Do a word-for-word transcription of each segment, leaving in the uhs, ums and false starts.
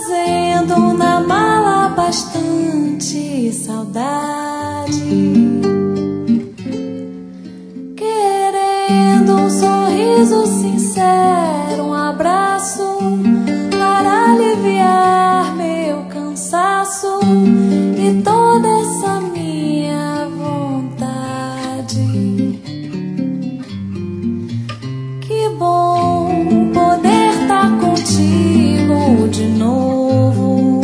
trazendo na mala bastante saudade, querendo um sorriso sincero, um abraço para aliviar meu cansaço e toda essa minha vontade. Que bom poder estar contigo de novo,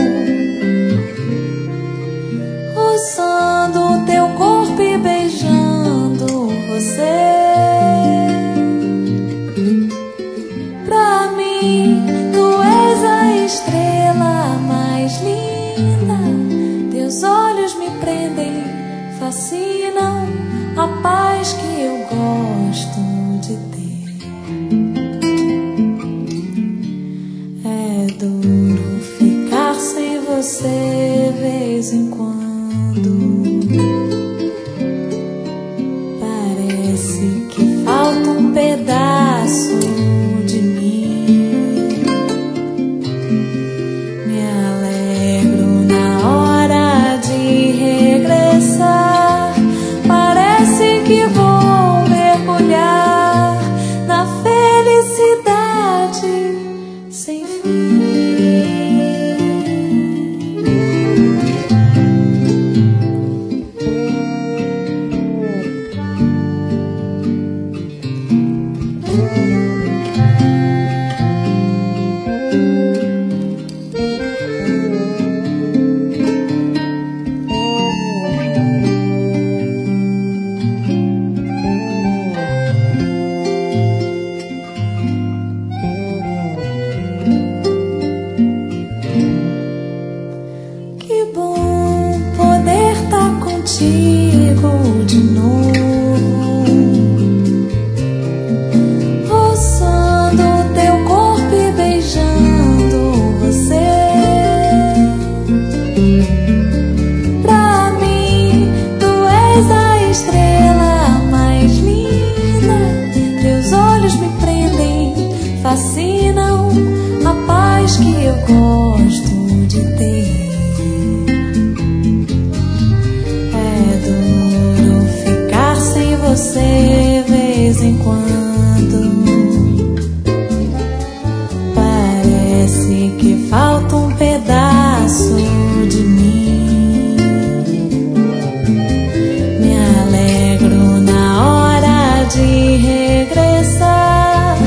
roçando teu corpo e beijando você. Pra mim, tu és a estrela mais linda, teus olhos me prendem, fascinam, a paz que eu gosto de ter. É duro ficar sem você vez em quando, parece que falta um pedaço de mim. Me alegro na hora de regressar, parece que vou mergulhar na felicidade sem fim. Que bom poder estar contigo de novo, roçando teu corpo e beijando você. Pra mim, tu és a estrela mais linda, teus olhos me prendem, fascinam, a paz que eu gosto de ter. É duro ficar sem você vez em quando, parece que falta um pedaço de mim. Me alegro na hora de regressar,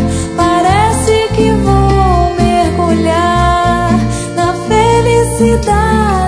parece que vou mergulhar na felicidade